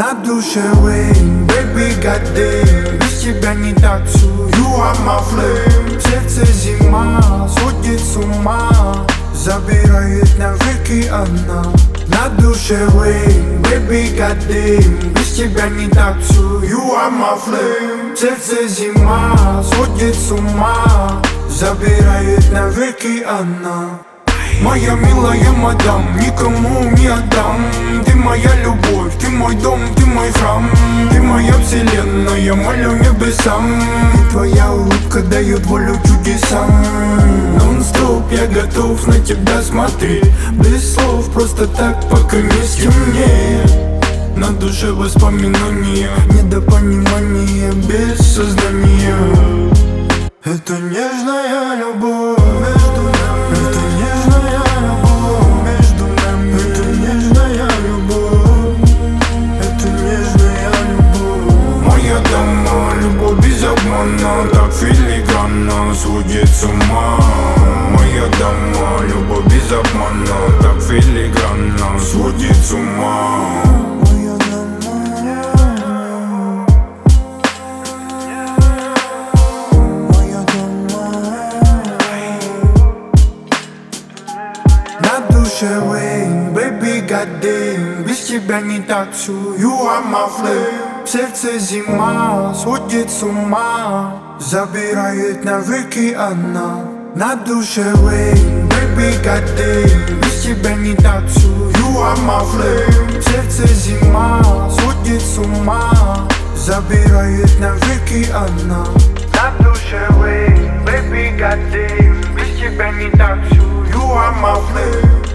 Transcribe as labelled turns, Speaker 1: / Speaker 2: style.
Speaker 1: На душе Wayne, baby goddamn. Без тебя не так всю, you are my flame. В сердце зима, сводит с ума, забирает навеки она. На душе Wayne, baby goddamn. Без тебя не так всю, you are my flame. В сердце зима, сводит с ума, забирает навеки она. Моя милая мадам, никому не отдам. Ты моя любовь, ты мой дом, ты мой храм. Ты моя вселенная, молю небесам. И твоя улыбка дает волю чудесам. Нон-стоп, я готов на тебя смотреть. Без слов, просто так, пока не стемнеет. На душе воспоминания, недопонимание без сознания. Это нежная любовь между нами. Это нежная любовь между нами. Это нежная любовь. Это нежная любовь. Моя дама, любовь без обмана, так филигранно сводит с ума. Моя дама, любовь без обмана, так филигранно сводит с ума. На душе Wayne, baby goddamn. Без тебя не так всю, you are my flame. В сердце зима, сводит с ума, забирает навеки она. На душе Wayne, baby goddamn. Без тебя не так всю, you are my flame. В сердце зима, сводит с ума, забирает навеки она. На душе Wayne, baby goddamn. Без тебя не так всю, you are my flame.